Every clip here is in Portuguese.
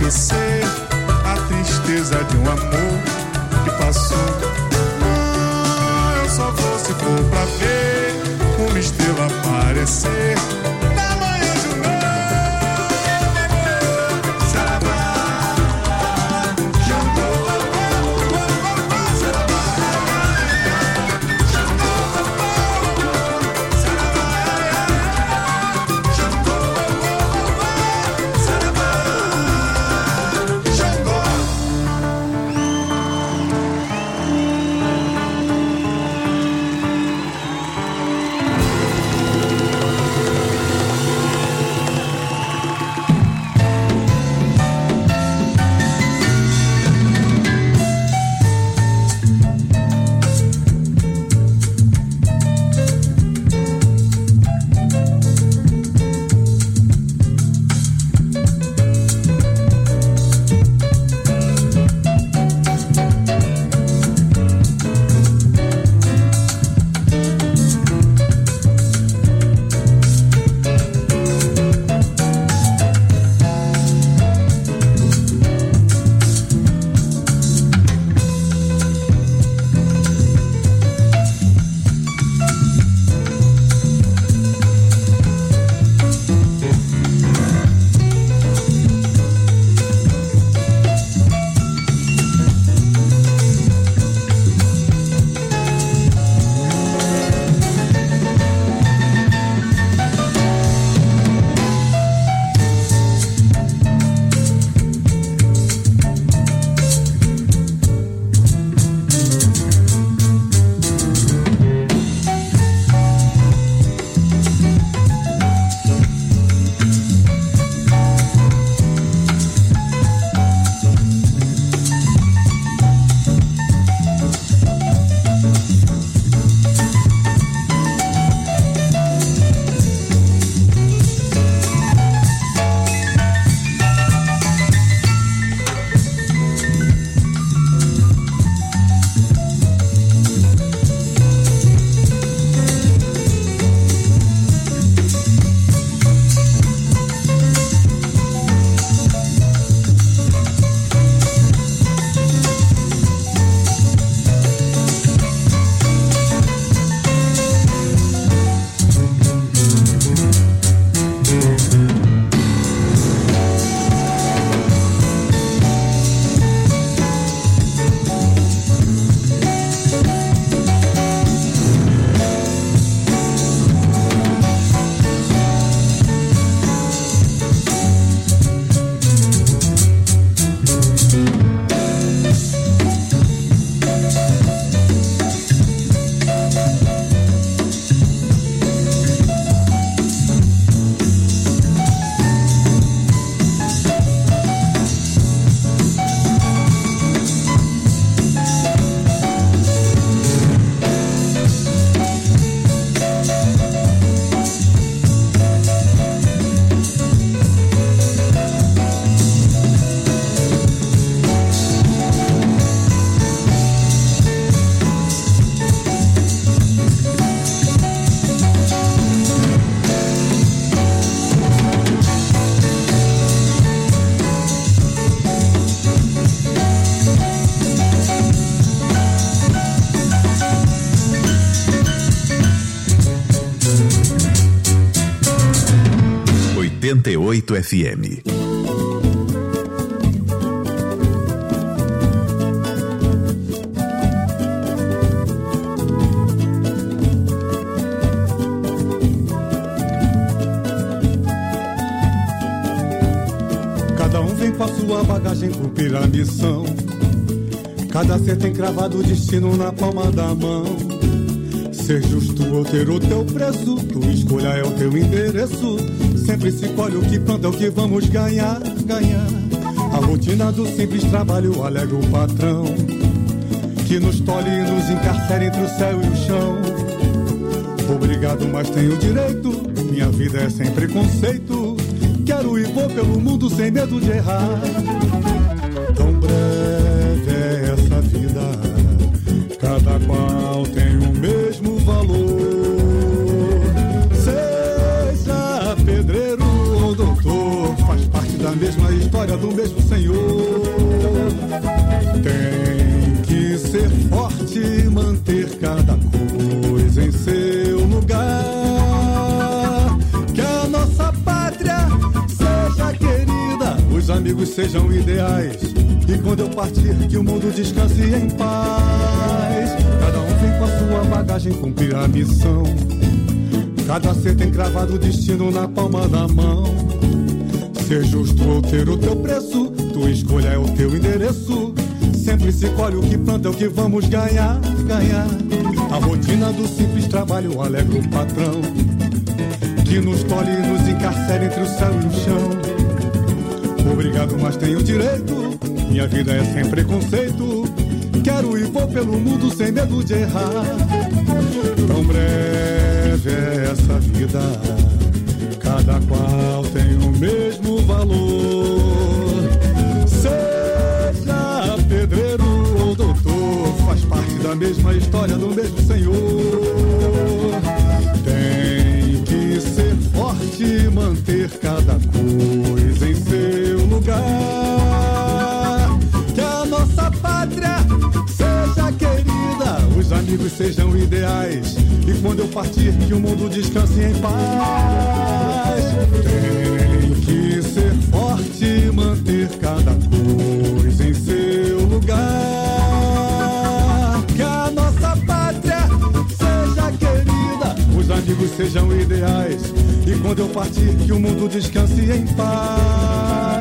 esquecer a tristeza de um amor que passou. Eu só vou se for pra ver uma estrela aparecer na manhã de um novo amor. Saravá, FM. Cada um vem com a sua bagagem cumprir a missão. Cada ser tem cravado o destino na palma da mão. Ser justo ou ter o teu preço, tua escolha é o teu endereço. Sempre se colhe o que planta, é o que vamos ganhar, ganhar. A rotina do simples trabalho alega o patrão, que nos tolhe e nos encarcera entre o céu e o chão. Obrigado, mas tenho direito, minha vida é sem preconceito. Quero e vou pelo mundo sem medo de errar. Tão breve é essa vida, cada qual tem o mesmo valor. Seja pedreiro ou doutor, faz parte da mesma história, do mesmo Senhor. amigos sejam ideais, e quando eu partir que o mundo descanse em paz. Cada um vem com a sua bagagem cumprir a missão, cada ser tem cravado o destino na palma da mão. Ser justo ou ter o teu preço, tua escolha é o teu endereço. Sempre se colhe o que planta, é o que vamos ganhar, ganhar. A rotina do simples trabalho alegra o patrão, que nos colhe e nos encarcera entre o céu e o chão. Obrigado, mas tenho direito, minha vida é sem preconceito. Quero e vou pelo mundo sem medo de errar. Tão breve é essa vida, cada qual tem o mesmo valor. Seja pedreiro ou doutor, faz parte da mesma história do mesmo Senhor. Tem que ser forte e manter cada coisa em seu lugar. Que a nossa pátria seja querida, os amigos sejam ideais, e quando eu partir que o mundo descanse em paz. Tem que ser forte e manter cada coisa em seu lugar. Que a nossa pátria seja querida, os amigos sejam ideais, e quando eu partir que o mundo descanse em paz.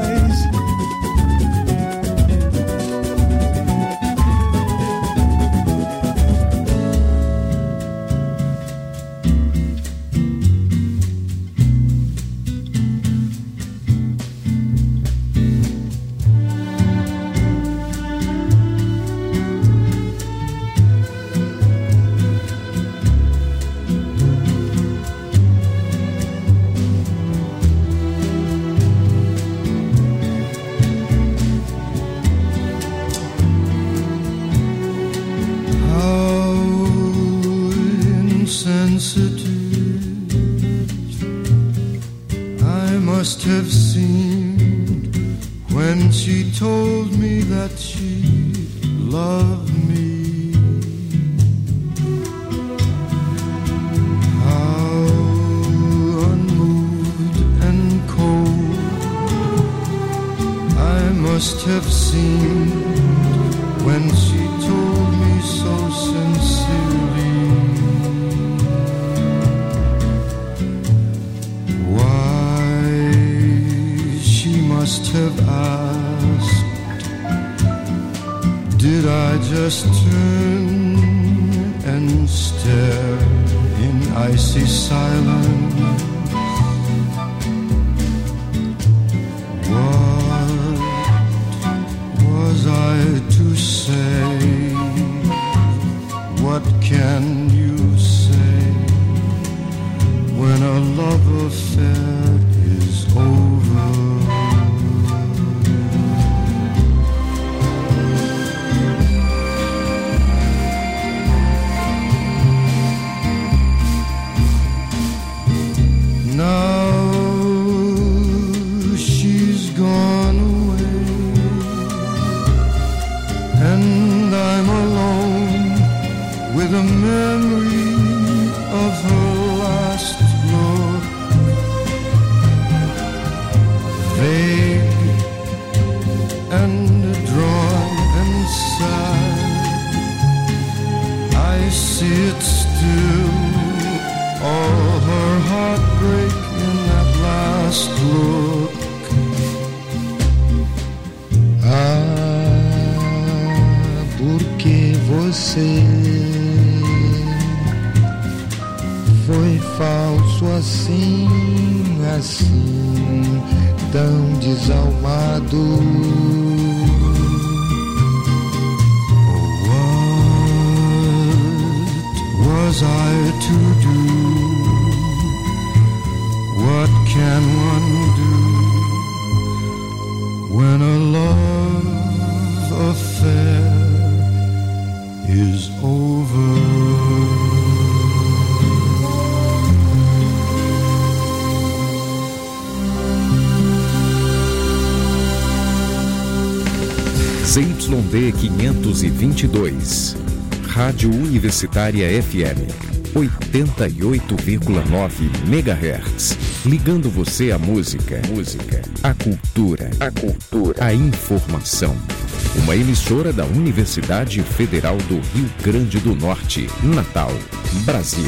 ZYD 522, Rádio Universitária FM, 88,9 MHz. Ligando você à música, à cultura, à informação. Uma emissora da Universidade Federal do Rio Grande do Norte, Natal, Brasil.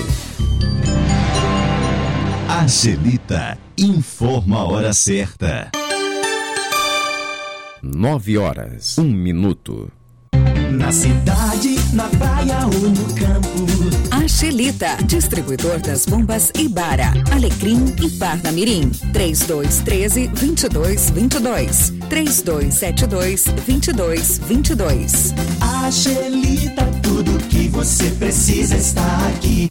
Angelita informa a hora certa. 9h01. Na cidade, na praia ou no campo. Angelita, distribuidor das bombas Ibara, Alecrim e Parnamirim. 3213-2222. 3272-2222. Angelita, tudo que você precisa está aqui.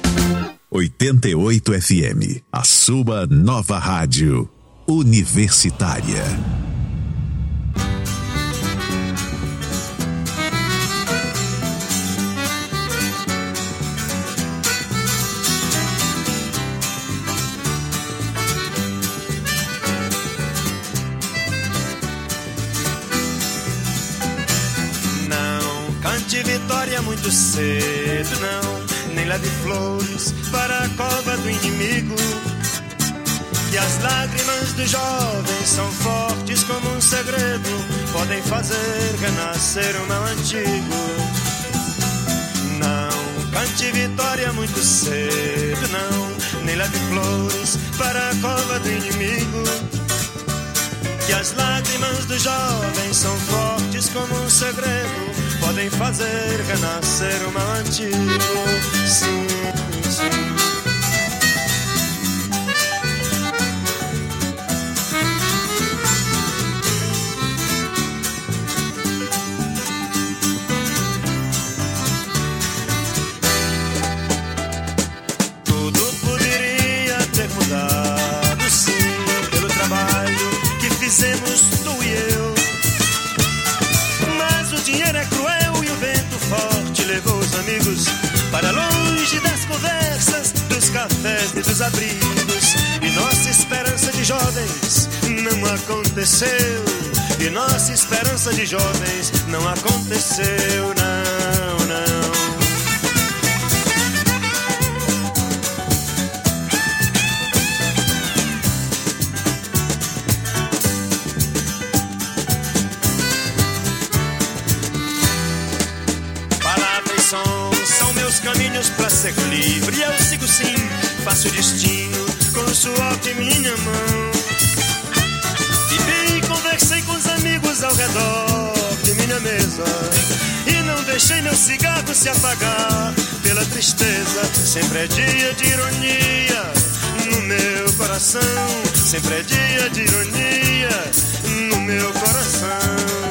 88 FM, a sua nova rádio universitária. Vitória muito cedo, não, nem leve flores para a cova do inimigo. Que as lágrimas do jovem são fortes como um segredo, podem fazer renascer um mal antigo. Não cante vitória muito cedo, não, nem leve flores para a cova do inimigo. Que as lágrimas do jovem são fortes como um segredo, podem fazer renascer o mal antigo. Sim, sim. Tudo poderia ter mudado, sim, pelo trabalho que fizemos tu e eu. Mas o dinheiro é cruel e o vento forte levou os amigos para longe das conversas, dos cafés e dos abrigos. E nossa esperança de jovens não aconteceu. E nossa esperança de jovens não aconteceu, não, não. São meus caminhos pra ser livre. Eu sigo sim, faço o destino com o suor de minha mão. Vivi e conversei com os amigos ao redor de minha mesa, e não deixei meu cigarro se apagar pela tristeza. Sempre é dia de ironia no meu coração. Sempre é dia de ironia no meu coração.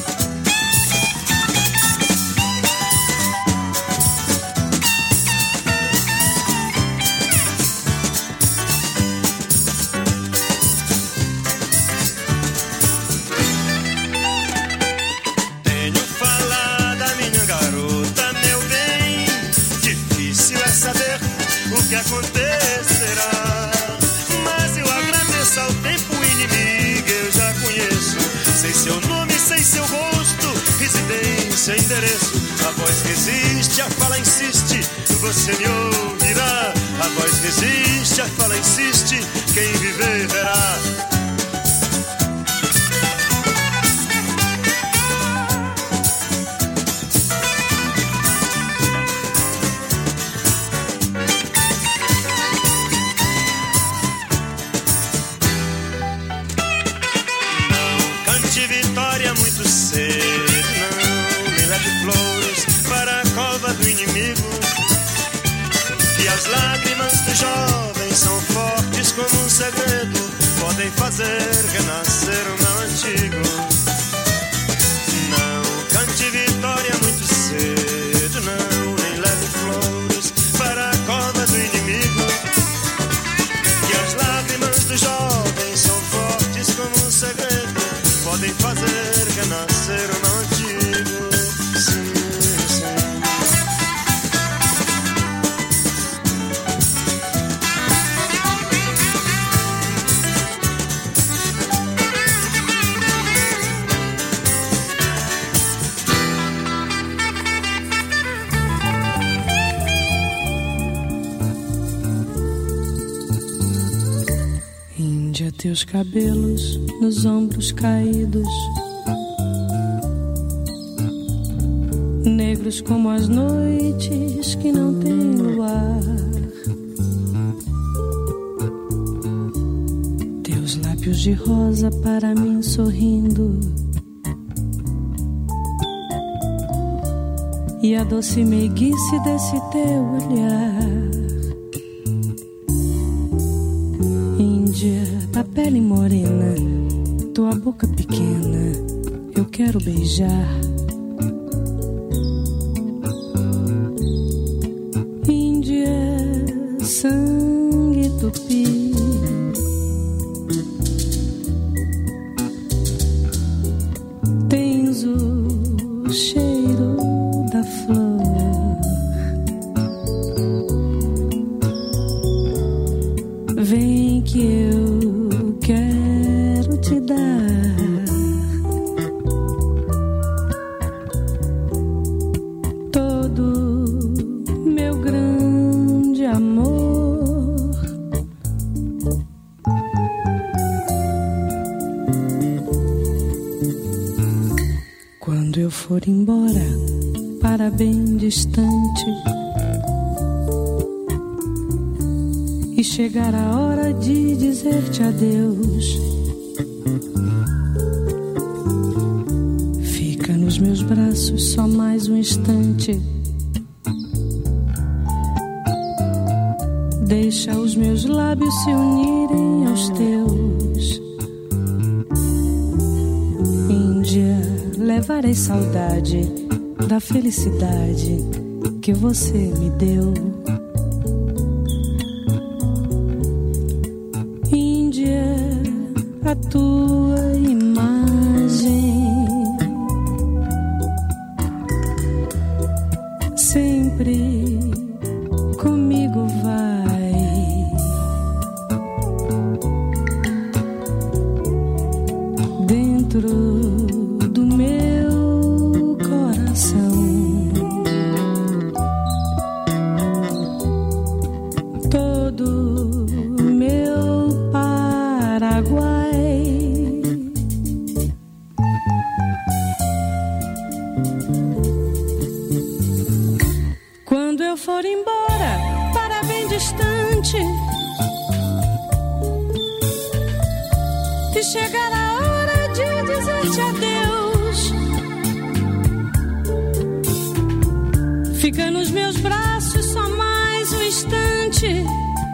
Acontecerá, mas eu agradeço ao tempo inimigo. Eu já conheço, sei seu nome, sei seu rosto, residência, endereço. A voz resiste, a fala insiste, você me ouvirá. A voz resiste, a fala insiste, quem viver verá. Muito cedo, não, nem leve flores para a cova do inimigo. Que as lágrimas do jovem são fortes como um segredo, podem Teus cabelos nos ombros caídos, negros como as noites que não têm luar. Teus lábios de rosa para mim sorrindo, e a doce meiguice desse teu olhar. Índia da pele morena, tua boca pequena, eu quero beijar. Índia, sangue tupi, tens o cheiro da flor. Vem que eu quero te dar todo meu grande amor. Quando eu for embora para bem distante e chegar a hora de dizer-te adeus, fica nos meus braços só mais um instante. Deixa os meus lábios se unirem aos teus. Índia, levarei saudade da felicidade que você me deu. Índia, a tua imagem sempre comigo vai. Dentro do meu coração, todo meu Paraguai. Quando eu for embora para bem distante e chegar a hora de dizer-te adeus, fica nos meus braços só mais um instante.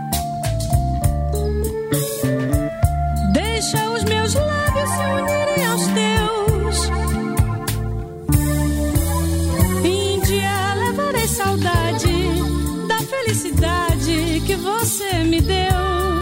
Deixa os meus lábios se unirem aos teus. Índia, levarei saudade da felicidade que você me deu.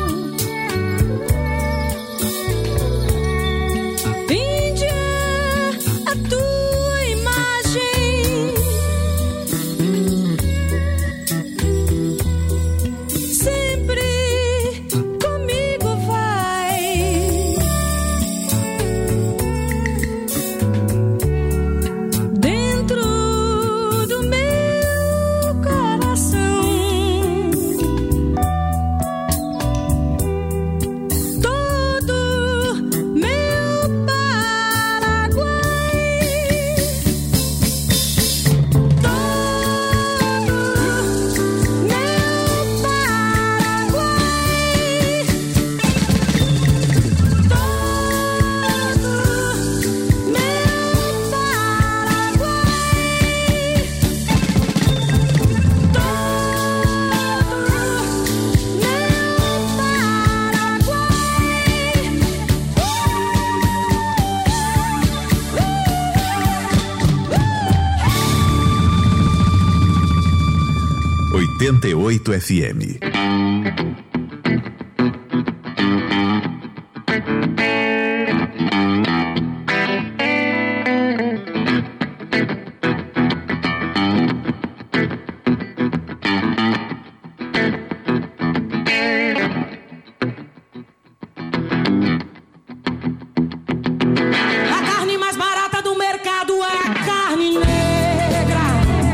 FM.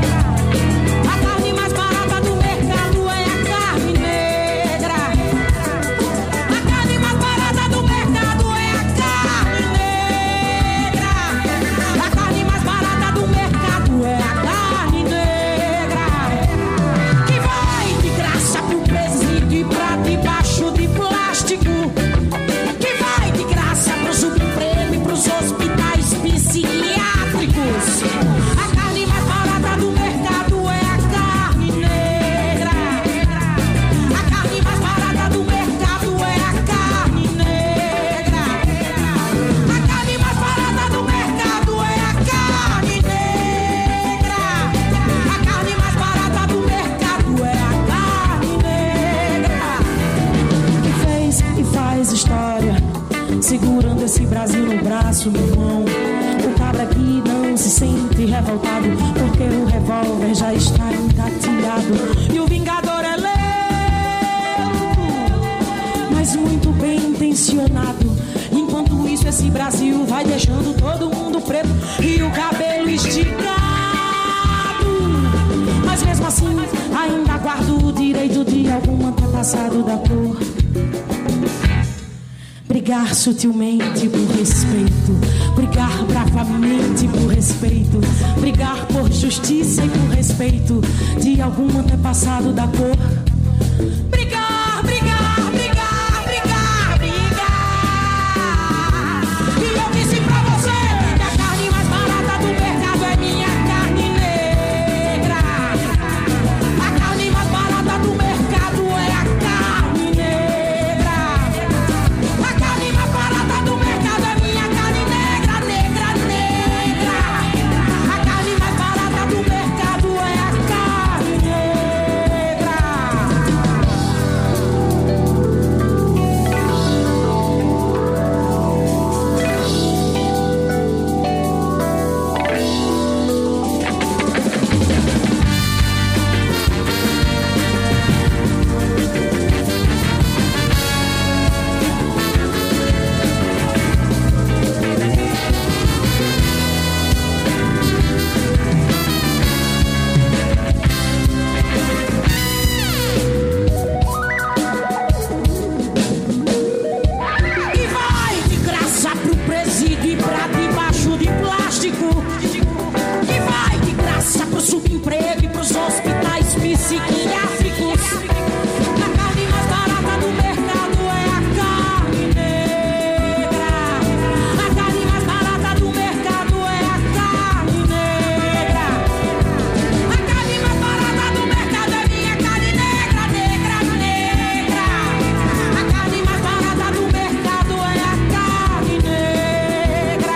A carne mais barata do mercado é a carne negra. Brasil no braço, meu irmão. O cabra aqui não se sente revoltado, porque o revólver já está engatilhado. E o vingador é lento, mas muito bem intencionado. Enquanto isso, esse Brasil vai deixando todo mundo preto e o cabelo esticado. Mas mesmo assim, ainda guardo o direito de algum antepassado da cor. Brigar sutilmente por respeito, brigar bravamente por respeito, brigar por justiça e por respeito de algum antepassado da cor. Brigar, brigar, brigar, brigar, brigar. E eu disse pra você que a carne mais barata do mercado é minha carne negra. A carne mais barata do mercado é a carne negra. A carne mais barata do mercado é minha carne negra, negra, negra. A carne mais barata do mercado é a carne negra. E vai de graça pro presídio e pra debaixo de plástico. E vai de graça pro subemprego e pros hospitais psiquiátricos. A carne mais barata do mercado é a carne negra. A carne mais barata do mercado é a carne negra. A carne mais barata do mercado é minha carne negra, negra, negra. A carne mais barata do mercado é a carne negra,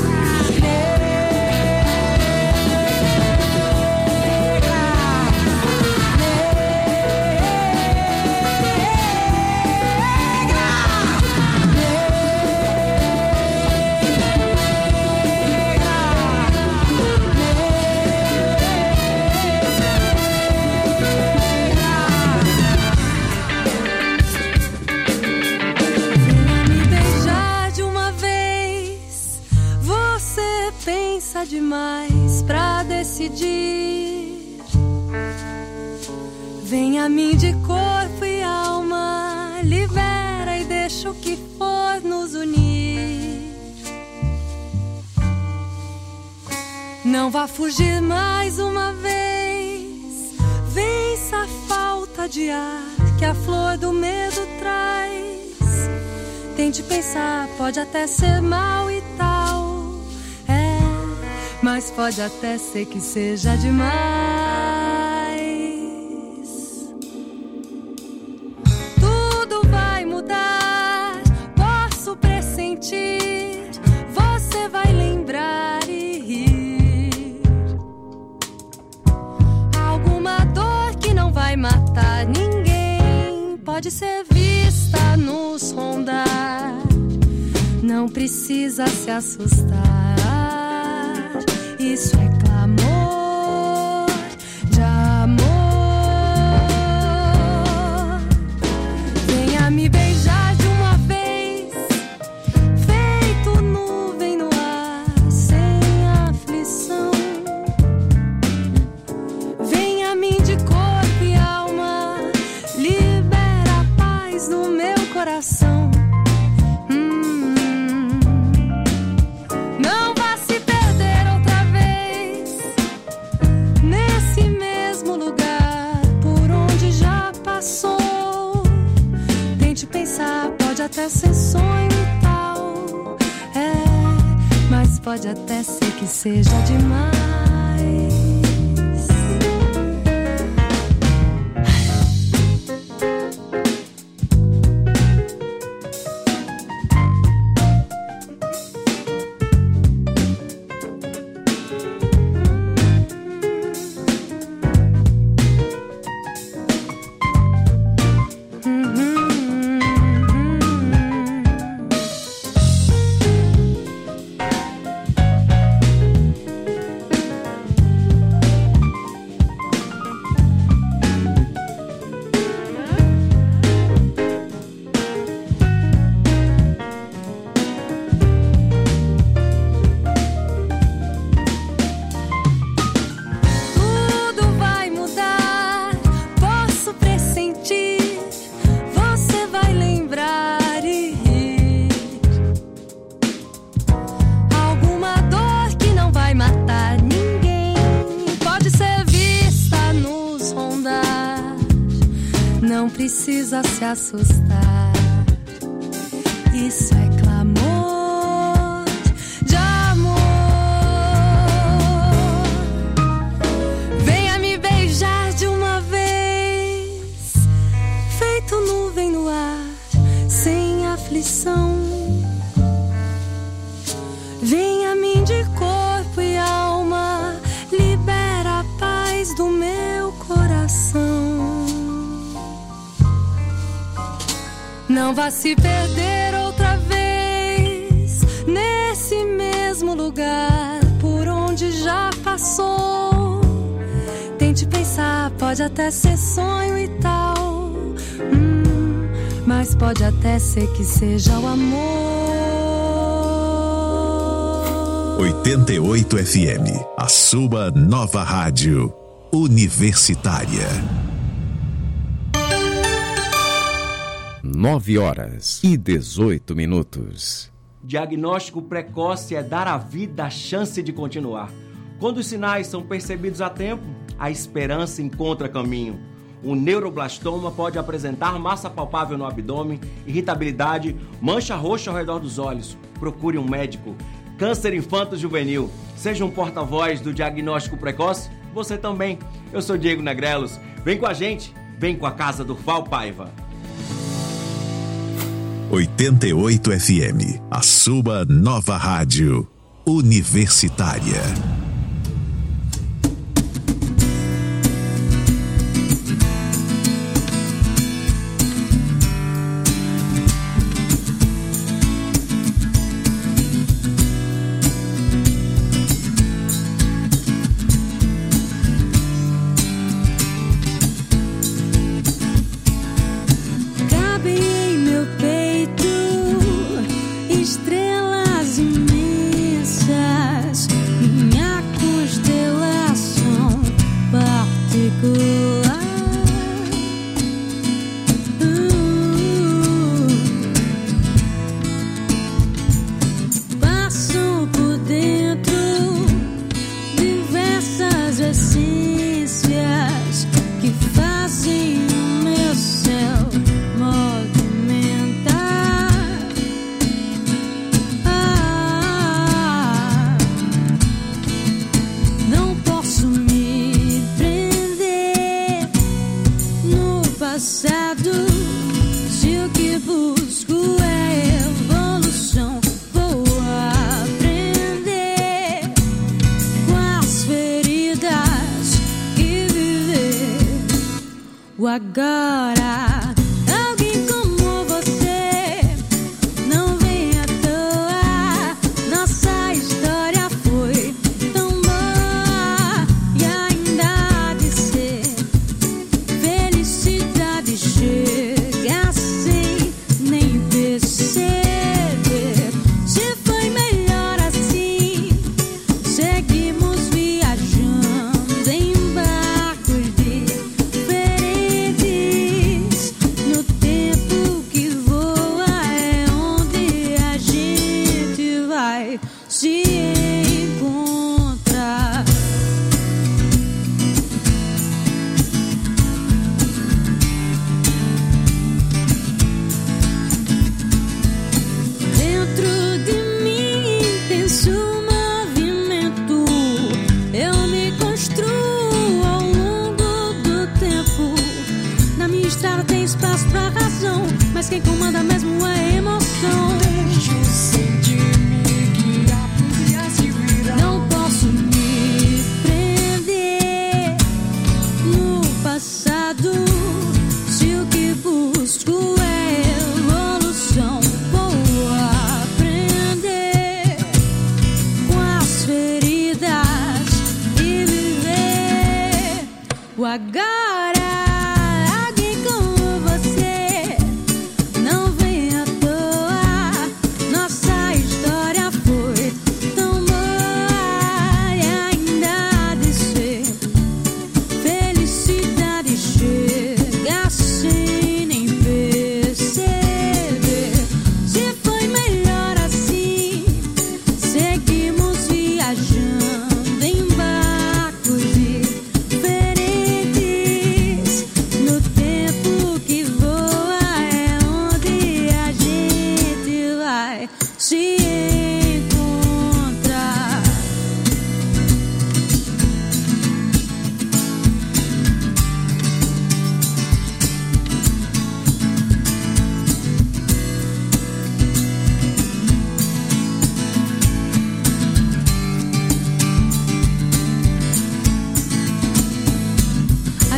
Venha me beijar de uma vez. Você pensa demais pra decidir. Venha a mim de corpo e alma, libera e deixa o que for nos unir. Não vá fugir mais uma vez. Vença a falta de ar que a flor do medo traz. Tente pensar, pode até ser mal e tal. É, mas pode até ser que seja demais. Tudo vai mudar, posso pressentir. Você vai lembrar e rir. Alguma dor que não vai matar ninguém pode ser vista nos rondar. Não precisa se assustar. Isso é clamor de amor. Venha me beijar de uma vez, feito nuvem no ar, sem aflição. Venha a mim de corpo e alma, libera a paz no meu coração. Não vá se perder outra vez nesse mesmo lugar por onde já passou. Tente pensar, pode até ser sonho e tal. É, mas pode até ser que seja demais. precisa se assustar. Isso é clamor de amor. Venha me beijar de uma vez, feito nuvem no ar, sem aflição. Venha a mim de corpo e alma, libera a paz do meu coração. Não vá se perder outra vez nesse mesmo lugar por onde já passou. Tente pensar, pode até ser sonho e tal, mas pode até ser que seja o amor. 88 FM, a sua nova rádio universitária. 9h18. Diagnóstico precoce é dar à vida a chance de continuar. Quando os sinais são percebidos a tempo, a esperança encontra caminho. O neuroblastoma pode apresentar massa palpável no abdômen, irritabilidade, mancha roxa ao redor dos olhos. Procure um médico. Câncer infanto-juvenil. Seja um porta-voz do diagnóstico precoce, você também. Eu sou Diego Negrelos. Vem com a gente, vem com a Casa do Val Paiva. 88 FM, a sua nova rádio universitária. Agora, alguém como você não vem à toa. Nossa história foi tão boa e ainda há de ser. Felicidade chega sem nem perceber. Se foi melhor assim, seguimos viajando em barcos diferentes. No tempo que voa é onde a gente vai se encontrar. Dentro de mim, intenso movimento, eu me construo ao longo do tempo. Na minha estrada tem espaço pra razão, mas quem comanda mesmo é a emoção. Não posso me prender no passado, se o que busco é evolução. Vou aprender com as feridas e viver o agora. Alguém como você não vem à toa. Nossa história foi tão boa e ainda há de ser. Felicidade chega sem nem perceber. Se foi melhor assim, seguimos viajando em barcos diferentes.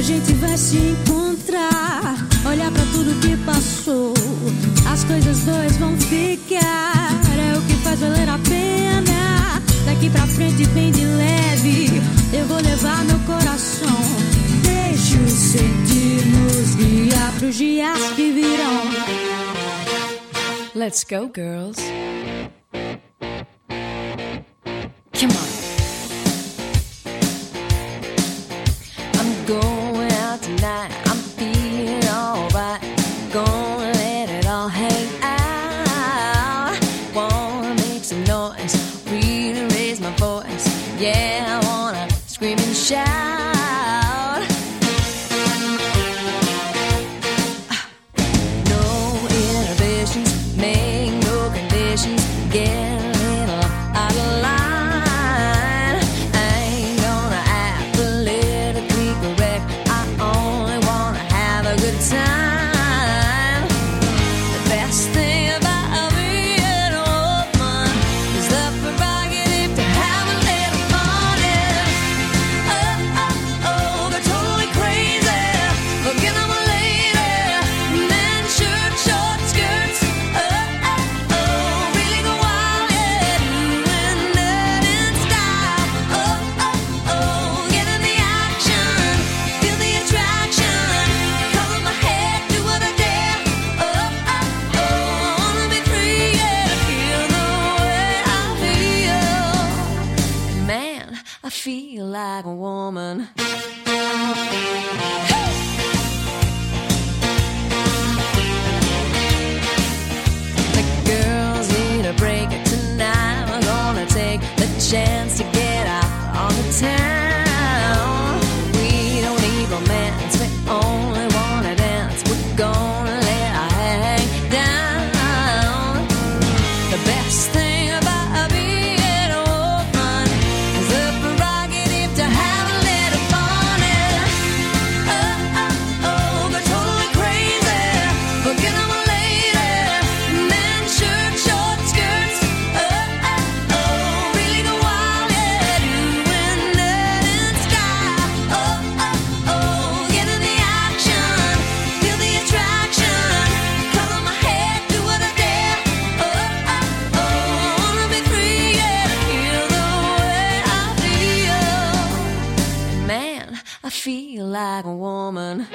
gente vai se encontrar, olhar pra tudo que passou, as coisas dois vão ficar. É o que faz valer a pena. Daqui pra frente bem de leve, eu vou levar meu coração. Deixa o sentir nos guiar pros dias que virão. Let's go, girls. Come on. I'm going out tonight. I'm feeling alright. Gonna let it all hang out. Wanna make some noise, really raise my voice. Yeah, I wanna scream and shout. No inhibitions, make no conditions. Get a little out of line. I ain't gonna act politically correct. I only wanna have a good time. The best thing about being a woman is the prerogative to have a little fun. Oh, oh, oh, they're totally crazy. Forget I'm a lady. Men, shirt, short skirts. Oh, oh, oh, really go wild, yeah. Doing that in style. Oh, oh, oh, get in the action. Feel the attraction. Color my head, do what I dare. Oh, oh, oh, I wanna be free, yeah. Feel the way I feel. Man, I feel like a woman. The girls need a break tonight. We're gonna take the chance to get out on the town. We don't need romance, we only wanna dance. We're gonna let our hair hang down. The best thing about being a woman is the prerogative to have a little fun. Oh, oh, oh, they're totally crazy. Forget I'm a lady. Men, shirt, short skirts. Oh, oh, oh, really go wild, yeah. Doing that in style. Oh, oh, oh, get in the action. Feel the attraction. Color my head, do what I dare. Oh, oh, oh, I wanna be free, yeah. Feel the way I feel. Man, I feel like a woman.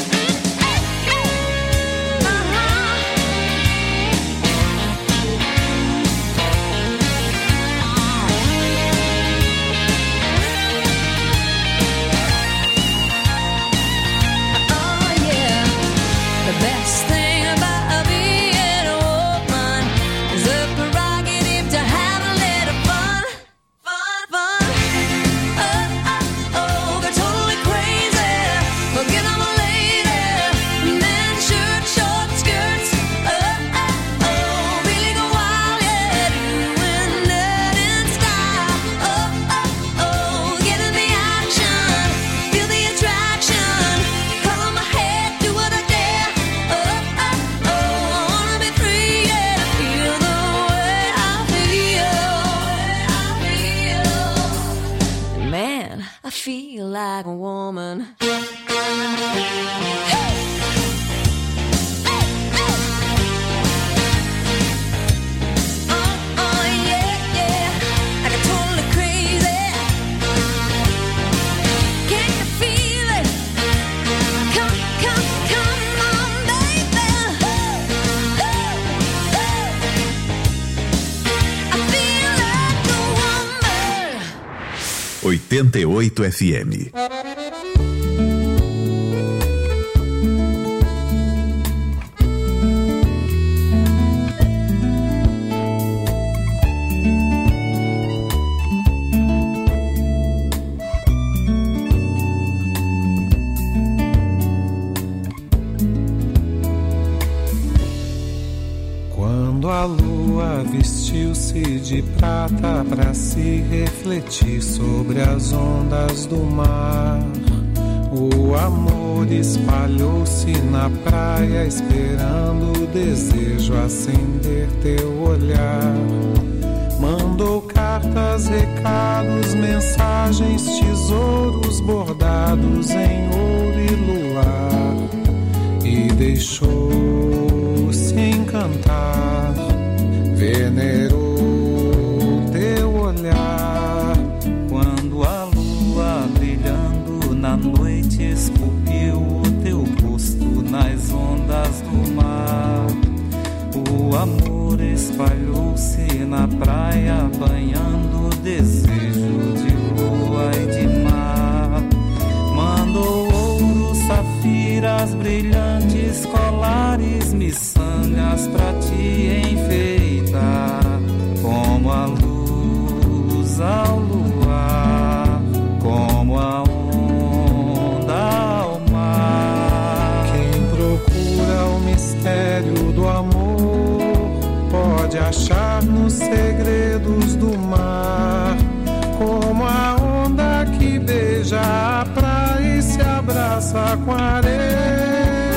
Oh yeah, the best thing about being a woman is the prerogative to have a little fun, fun, fun. Oh, oh, oh, they're totally crazy. Forget I'm a lady. Men, shirt, short skirts. Oh, oh, oh, really go wild, yeah. Doing that in style. Oh, oh, oh, get in the action. Feel the attraction. Color my head, do what I dare. Oh, oh, oh, I wanna be free, yeah. Feel the way I feel. Man, I feel like a woman. Oh, yeah, yeah. I got totally crazy. Can you feel it? Come, come, come on, baby. I feel like a woman. 88 FM. Quando a lua vestiu-se de prata para se refletir sobre as ondas do mar, o amor espalhou-se na praia, esperando o desejo acender teu olhar. Mandou cartas cartas, recados, mensagens, tesouros bordados em ouro e luar, e deixou-se encantar, venerou teu olhar, quando a lua brilhando na noite esculpiu o teu rosto nas ondas do mar. O amor espalhou-se na praia, banhando o desejo de lua e de mar. Mandou ouro, safiras brilhantes, colares, miçangas pra te enfeitar, como a luz ao luar, como a onda ao mar. Quem procura o mistério do amor pode achar nos segredos do mar, como a onda que beija a praia e se abraça com a areia.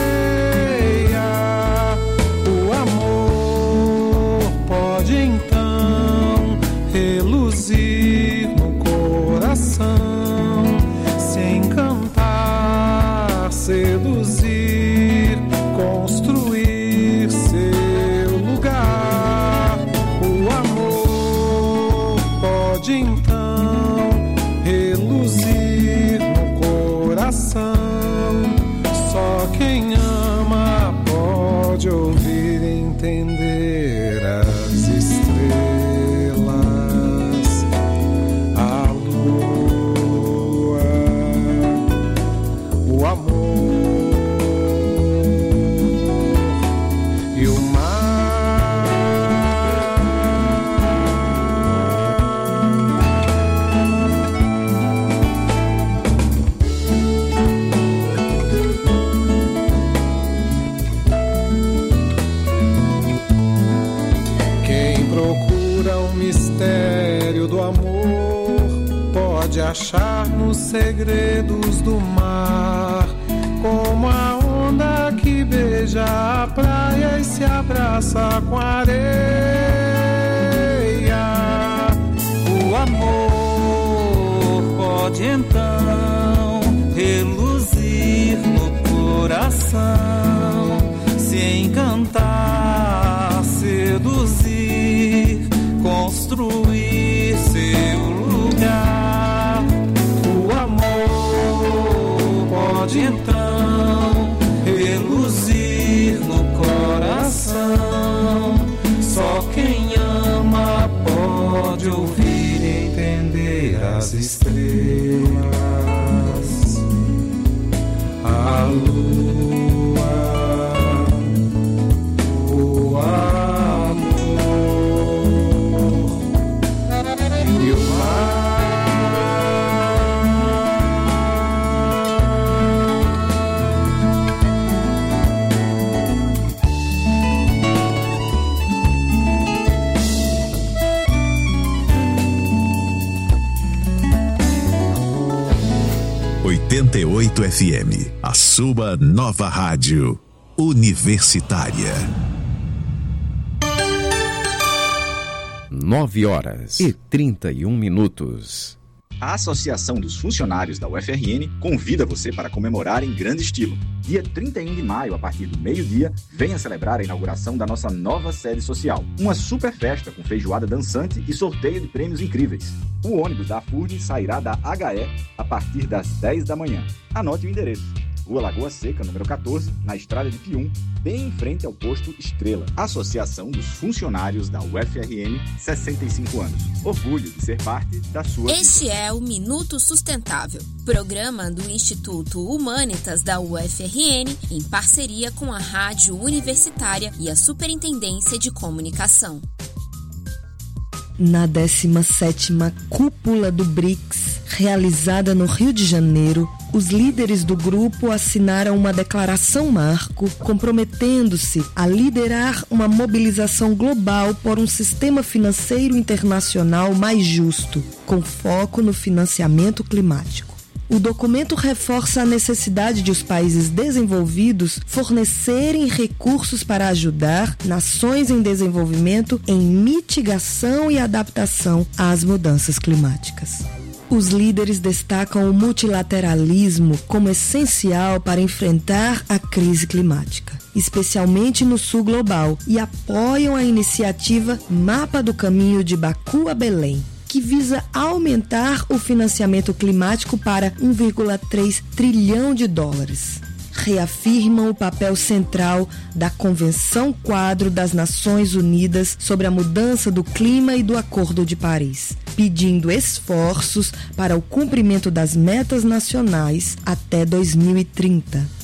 O amor pode então reluzir no coração, se encantar, seduzir, construir seu lugar. O amor pode então reluzir no coração. Só quem ama pode ouvir e entender as estrelas, a lua, o amor e o mar. Quem procura o mistério do amor pode achar nos segredos do mar, como a onda que beija a praia e se abraça com a areia. O amor pode então reluzir no coração, se encantar, seduzir, construir seu lugar. O amor pode então reluzir no coração. Só quem ama pode ouvir e entender as estrelas, a lua, o amor e o mar. FM, a sua nova rádio universitária. 9h31. A Associação dos Funcionários da UFRN convida você para comemorar em grande estilo. Dia 31 de maio, a partir do meio-dia, venha celebrar a inauguração da nossa nova sede social. Uma super festa com feijoada dançante e sorteio de prêmios incríveis. O ônibus da FURG sairá da HE a partir das 10 da manhã. Anote o endereço: Rua Lagoa Seca, número 14, na estrada de Pium, bem em frente ao posto Estrela. Associação dos Funcionários da UFRN, 65 anos. Orgulho de ser parte da sua vida. Este é o Minuto Sustentável, programa do Instituto Humanitas da UFRN, em parceria com a Rádio Universitária e a Superintendência de Comunicação. Na 17ª Cúpula do BRICS, realizada no Rio de Janeiro, os líderes do grupo assinaram uma declaração marco comprometendo-se a liderar uma mobilização global por um sistema financeiro internacional mais justo, com foco no financiamento climático. O documento reforça a necessidade de os países desenvolvidos fornecerem recursos para ajudar nações em desenvolvimento em mitigação e adaptação às mudanças climáticas. Os líderes destacam o multilateralismo como essencial para enfrentar a crise climática, especialmente no sul global, e apoiam a iniciativa Mapa do Caminho de Baku a Belém, que visa aumentar o financiamento climático para 1,3 trilhão de dólares. Reafirmam o papel central da Convenção Quadro das Nações Unidas sobre a Mudança do Clima e do Acordo de Paris, pedindo esforços para o cumprimento das metas nacionais até 2030.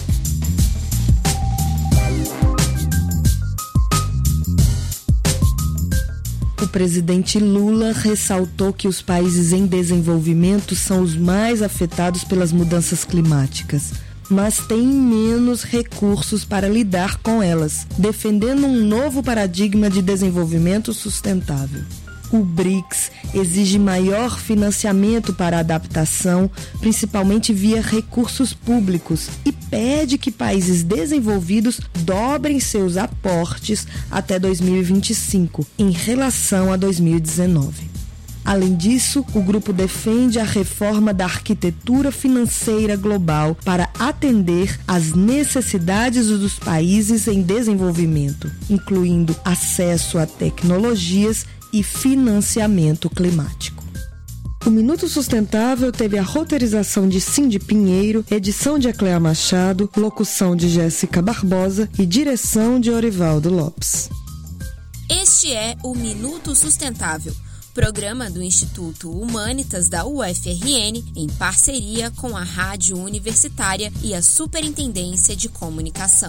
O presidente Lula ressaltou que os países em desenvolvimento são os mais afetados pelas mudanças climáticas, mas têm menos recursos para lidar com elas, defendendo um novo paradigma de desenvolvimento sustentável. O BRICS exige maior financiamento para a adaptação, principalmente via recursos públicos, e pede que países desenvolvidos dobrem seus aportes até 2025, em relação a 2019. Além disso, o grupo defende a reforma da arquitetura financeira global para atender às necessidades dos países em desenvolvimento, incluindo acesso a tecnologias e financiamento climático. O Minuto Sustentável teve a roteirização de Cindy Pinheiro, edição de Ecléa Machado, locução de Jéssica Barbosa e direção de Orivaldo Lopes. Este é o Minuto Sustentável, programa do Instituto Humanitas da UFRN, em parceria com a Rádio Universitária e a Superintendência de Comunicação.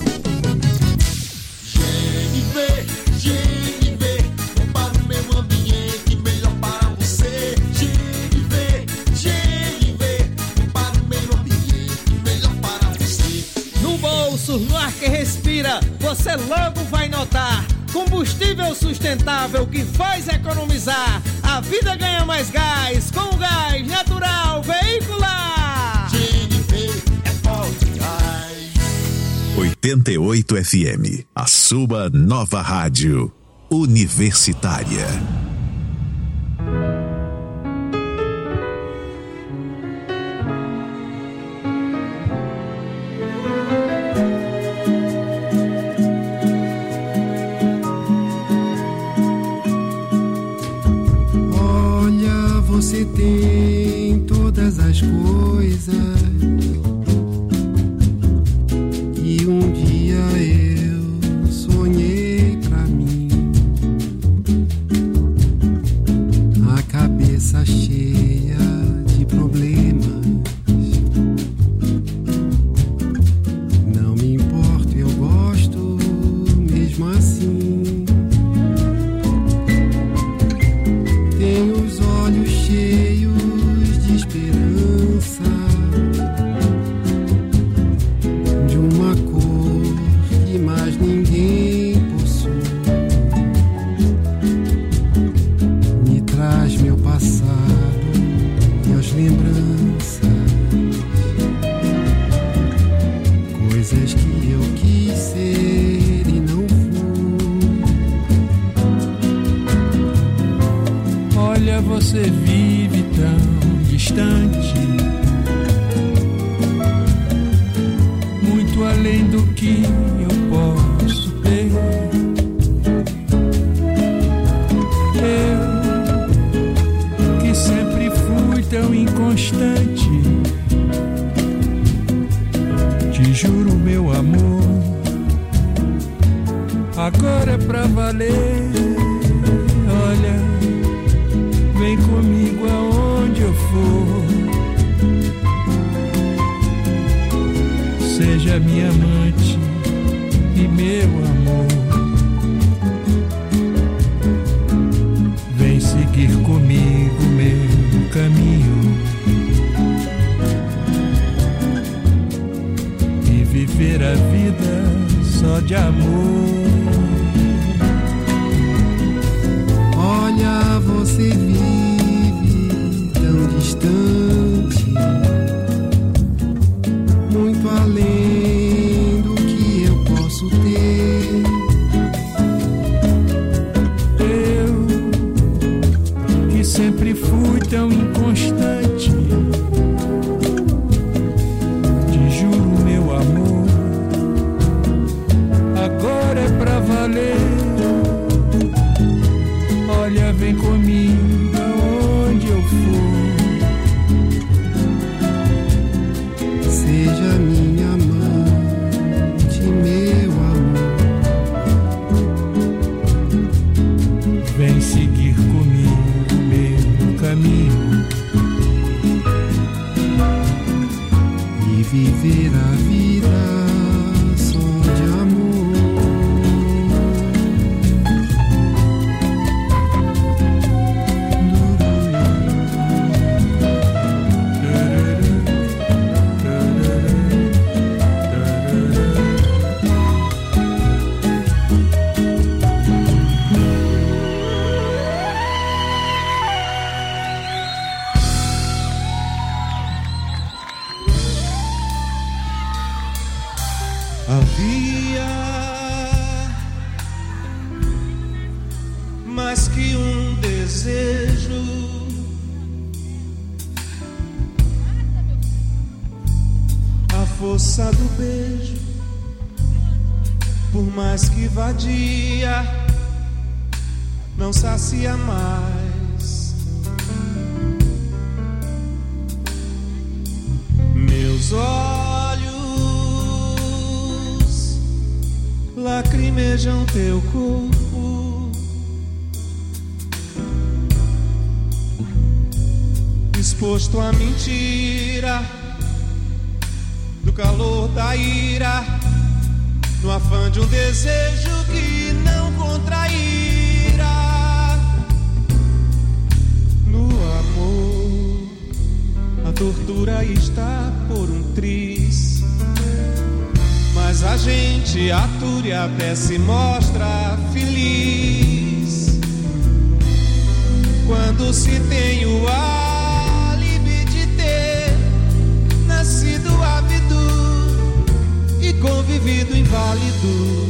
No ar que respira, você logo vai notar. Combustível sustentável que faz economizar. A vida ganha mais gás com o gás natural veicular. é forte gás. 88 FM, a sua nova rádio universitária. Você tem todas as coisas e um dia eu sonhei pra mim, a cabeça cheia de problemas. Não me importo, eu gosto mesmo assim. Tenho os olhos cheios de esperança, de uma cor que mais ninguém possui. Me traz meu passado e as lembranças, coisas que eu quis ser e não fui. Olha, você vive tão distante, muito além do que eu posso ter. Eu, que sempre fui tão inconstante, te juro, meu amor, agora é pra valer. Olha, vem comigo aonde eu for, seja minha amante e meu amor. Vem seguir comigo meu caminho e viver a vida só de amor. Olha, você vive tão distante, viver a vida só de amor. Havia mais que um desejo, a força do beijo, por mais que vadia, não sacia mais. Meus olhos lacrimejam teu corpo, exposto à mentira do calor da ira, no afã de um desejo que não contraíra. No amor, a tortura está por um triz, mas a gente atura e até se mostra feliz quando se tem o álibi de ter nascido ávido e convivido inválido,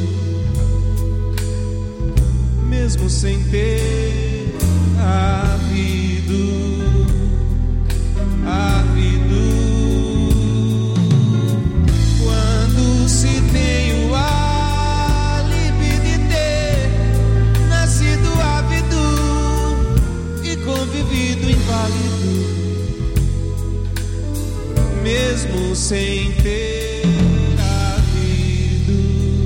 mesmo sem ter havido. Se tem o álibi de ter nascido ávido e convivido inválido, mesmo sem ter havido.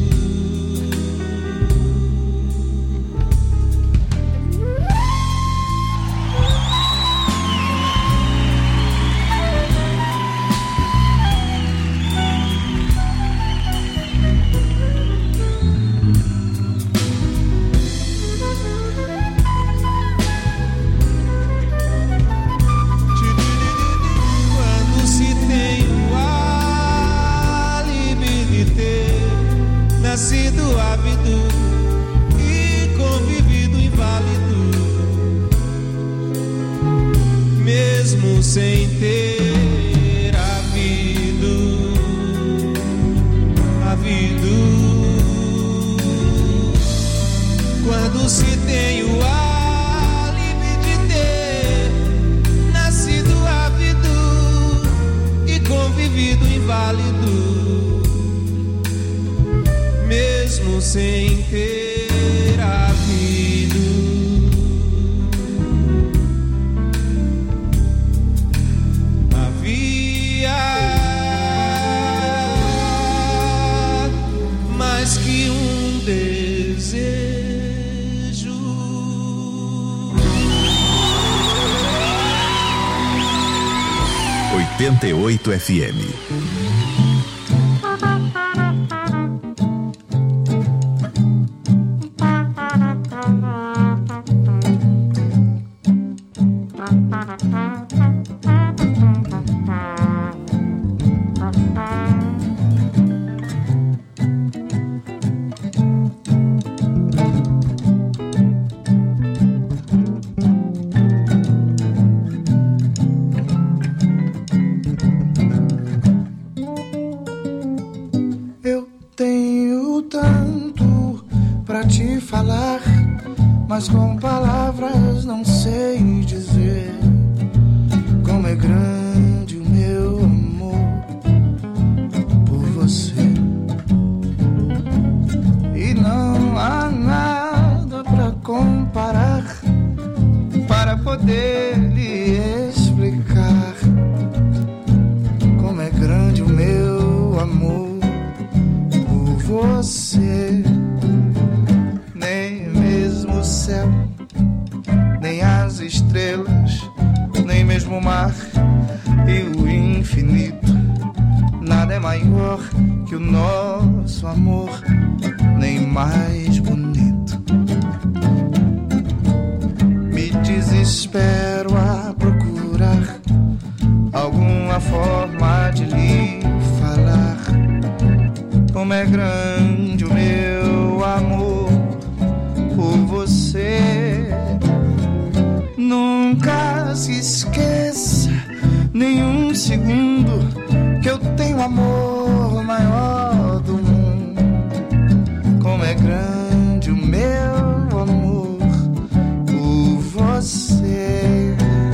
Nascido ávido e convivido inválido, mesmo sem ter havido. Quando se tem o álibi de ter nascido ávido e convivido inválido, mesmo sem ter havido. Havia mais que um desejo. 88 FM. Mas com palavras não sei dizer como é grande o meu amor por você. E não há nada pra comparar, para poder lhe explicar como é grande o meu amor por você. Céu, nem as estrelas, nem mesmo o mar e o infinito, maior que o nosso amor, nem mais bonito. Me desespero a procurar alguma forma de lhe falar como é grande o meu amor por você. Nunca se esqueça nem um segundo que eu tenho amor maior do mundo. Como é grande o meu amor por você.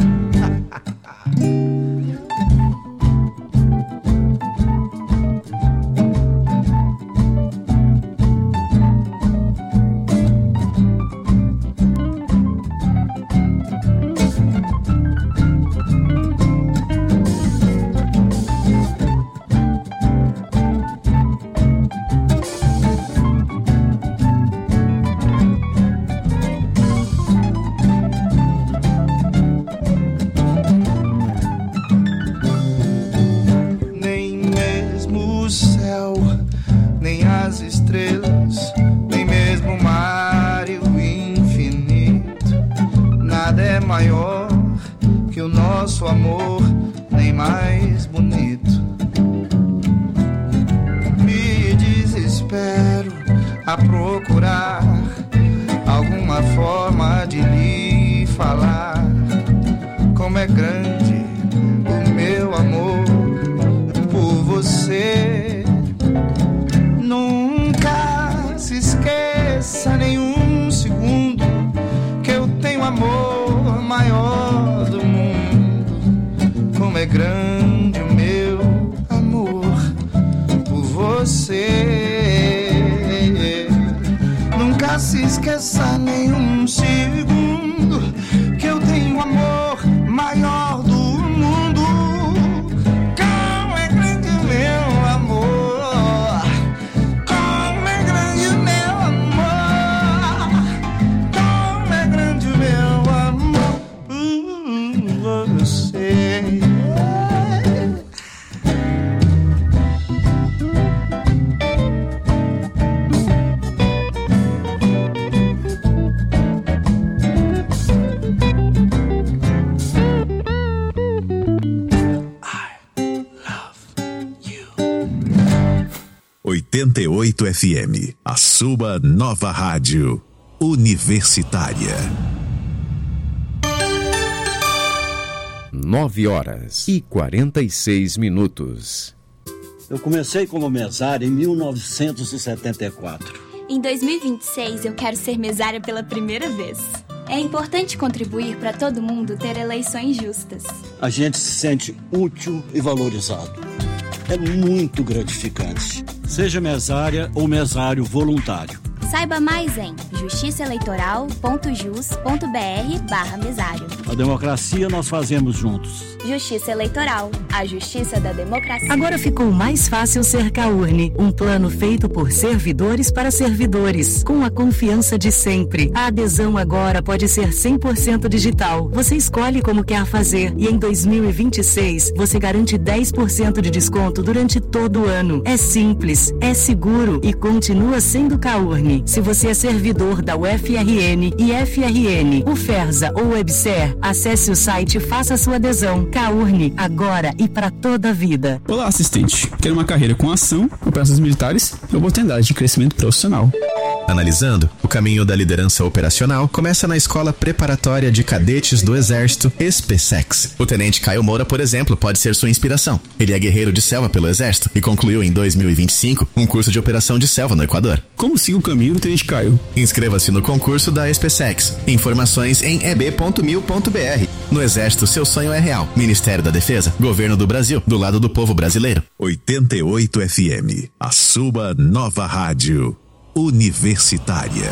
Maior que o nosso amor, nem mais bonito. Me desespero a procurar alguma forma de lhe falar como é grande o meu amor por você. Nunca se esqueça nenhum segundo que eu tenho amor maior do mundo. Como é grande o meu amor por você. Nunca se esqueça nenhum segundo que eu tenho amor maior do mundo. Como é grande o meu amor, como é grande o meu amor, como é grande o meu amor por você. I 88 FM, a sua nova rádio universitária. 9h46. Eu comecei como mesário em 1974. Em 2026 eu quero ser mesária pela primeira vez. É importante contribuir para todo mundo ter eleições justas. A gente se sente útil e valorizado. É muito gratificante. Seja mesária ou mesário voluntário. Saiba mais em justiçaeleitoral.jus.br/mesário. A democracia nós fazemos juntos. Justiça Eleitoral, a justiça da democracia. Agora ficou mais fácil ser CAURNE, um plano feito por servidores para servidores, com a confiança de sempre. A adesão agora pode ser 100% digital. Você escolhe como quer fazer e em 2026 você garante 10% de desconto durante todo o ano. É simples, é seguro e continua sendo CAURNE. Se você é servidor da UFRN, IFRN, UFERSA ou WebSer, acesse o site e faça sua adesão. CAURNE, agora e para toda a vida. Olá, assistente. Quero uma carreira com ação, operações militares e oportunidade de crescimento profissional. Analisando, o caminho da liderança operacional começa na Escola Preparatória de Cadetes do Exército, SPSEX. O Tenente Caio Moura, por exemplo, pode ser sua inspiração. Ele é guerreiro de selva pelo Exército e concluiu em 2025 um curso de operação de selva no Equador. Como siga o caminho do Tenente Caio? Inscreva-se no concurso da SPSEX. Informações em eb.mil.br. No Exército, seu sonho é real. Ministério da Defesa, Governo do Brasil, do lado do povo brasileiro. 88 FM, a sua nova rádio universitária.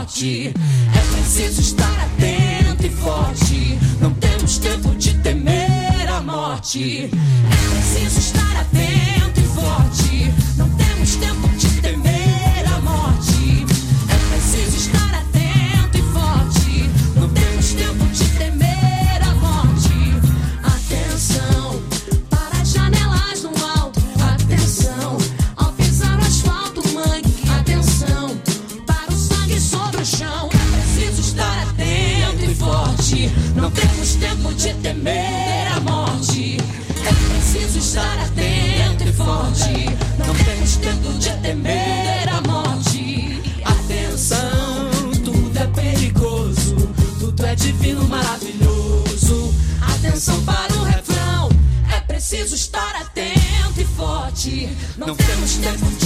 morte. É preciso estar atento e forte. Não temos tempo de temer a morte. É preciso estar atento e forte. Não temos tempo de temer a morte. É preciso estar atento e forte. Não temos tempo de temer a morte. Atenção para as janelas no alto. Atenção ao pisar o asfalto, mãe. Atenção para o sangue sobre o chão. É preciso estar atento e forte. Não temos tempo de temer a morte. É preciso estar atento e forte. Não temos tempo de temer a morte. Atenção, tudo é perigoso. Tudo é divino, maravilhoso. Atenção para o refrão. É preciso estar atento e forte. Não temos tempo de